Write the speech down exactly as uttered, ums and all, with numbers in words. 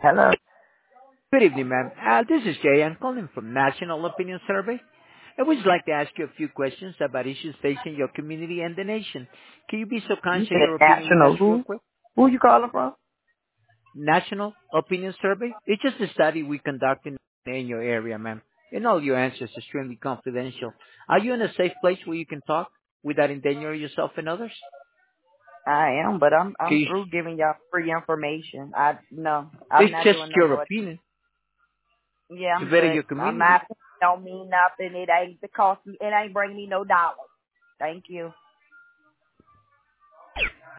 Hello. Good evening, ma'am. Uh, this is Jay. I'm calling from National Opinion Survey. I would like to ask you a few questions about issues facing your community and the nation. Can you be so kind You share said your opinion with us national real who? quick? Who you calling from? National Opinion Survey? It's just a study we conduct in, in your area, ma'am. And all your answers are extremely confidential. Are you in a safe place where you can talk without endangering yourself and others? I am, but I'm Can I'm you, through giving y'all free information. I no, I'm it's not just doing no your more. opinion Yeah, to I'm better good. your Uh, community. my opinion don't mean nothing. It ain't the cost. Me. It ain't bringing me no dollars. Thank you.